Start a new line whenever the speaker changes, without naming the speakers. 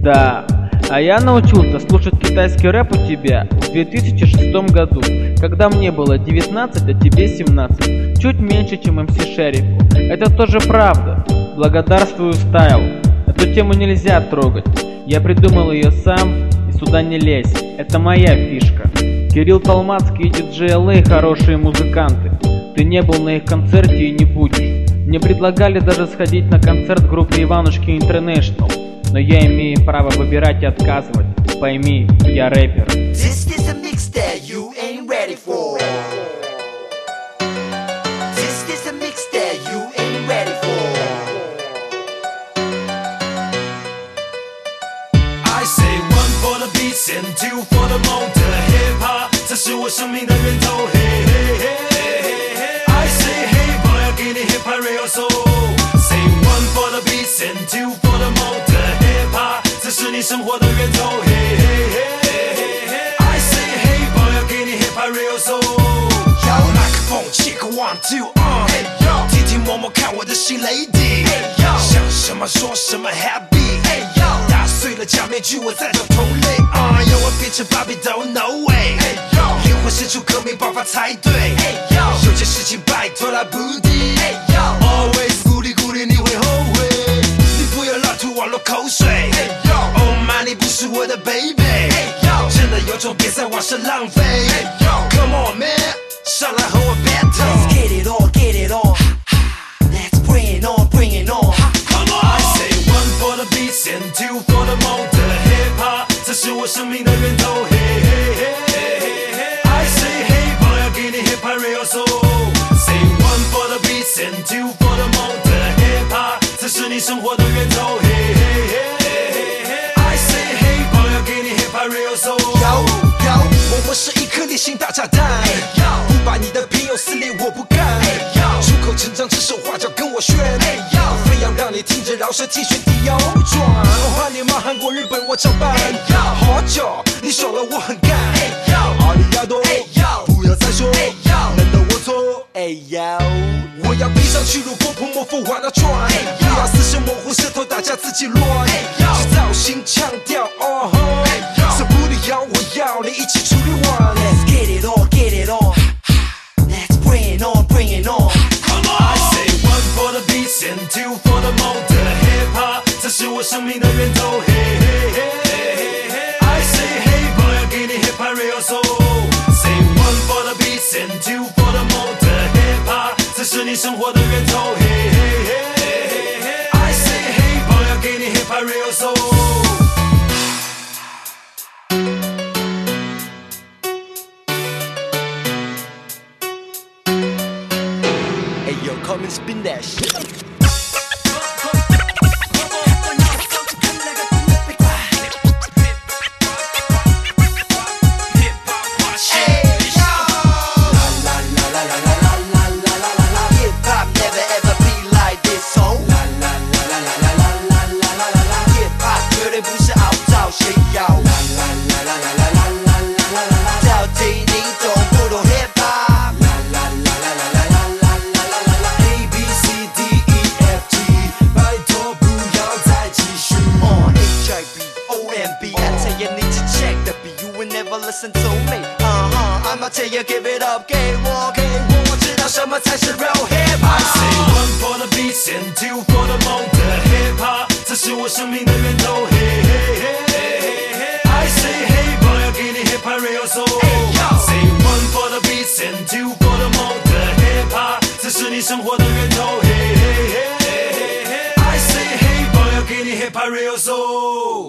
Да, а я научился слушать китайский рэп у тебя в 2006 году, когда мне было 19, а тебе 17. Чуть меньше, чем МС Шерифу. Это тоже правда. Благодарствую, Стайл. Эту тему нельзя трогать. Я придумал ее сам, и сюда не лезь. Это моя фишка. Кирилл Толмацкий и диджей LA хорошие музыканты. Ты не был на их концерте и не будешь. Мне предлагали даже сходить на концерт группы Иванушки International. Но я имею право выбирать и отказывать. Пойми, я рэпер.
This is a mix that you ain't ready for. This is a mix that you ain't ready for.
I say one for the beats and two for the motor hip hop， 这是我生命的源头。Hey hey hey hey hey。I say hey boy， 要给你 hip hop real soul。Say one for the beats and two for the motor hip hop， 这是你生活的源头。Hey hey hey hey hey。I say hey boy， 要给你 hip hop real soul。
有麦克风切个 one two，hey yo， 听听摸摸看我的新 lady，hey yo， 想什么说什么 happy，hey yo， 打碎了假面具，我在找同类，要我变成芭比都 no way，hey yo， 灵魂深处革命爆发才对，hey yo， 有件事情拜托来不敌，hey yo，always 鼓励鼓励你会后悔，你不要乱吐网络口水，hey yo，Oh my， 你不是我的 baby，hey yo， 真的有种别在网上浪费，hey yo，Come on man， 上来和我 battle，Let's get it on，get it on，Let's bring it on，bring it on，Come
on。I say one for the beats and two for the motor hip hop， 这是我生命的源头。Hey hey hey hey hey。I say hey boy， 要给你 hip hop real soul。Say one for the beats and two for the motor hip hop， 这是你生活的源头。Hey hey hey hey hey。I say hey boy， 要给你 hip hop real soul。我是一颗烈性大炸弹，不把你的朋友撕裂我不干，出口成章指手画脚跟我炫，非要让你听着饶舌替选地腰转，欧汉联盟韩国日本我照办，好久你爽了我很干，阿里亚多不要再说难道我错，我要背上去如波普莫夫往那转，不要视线模糊舌头打架自己乱，是造型腔调so不得要我要你一起处理完
Let's get it on，get it on，Let's bring it on，bring it on，Come
on。I say one for the beats and two for the motor hip hop， 这是我生命的源头。Hey hey hey hey hey。I say hey boy， 要给你 hip hop real soul。Say one for the beats and two for the motor hip hop， 这是你生活的源头。Hey hey hey hey hey。I say hey boy， 要给你 hip hop real soul。
Hey yo, come and spin that shit. Listen to me, I'ma tell you, give it up, 给我，知道什么才是 real hip hop。
I say one for the beats and two for the motor hip hop， 这是我生命的源头。Hey hey hey hey hey。I say hey boy， 要给你 hip hop real soul。Say one for the beats and two for the motor hip hop， 这是你生活的源头。Hey hey hey hey hey。I say hey boy， 要给你 hip hop real soul。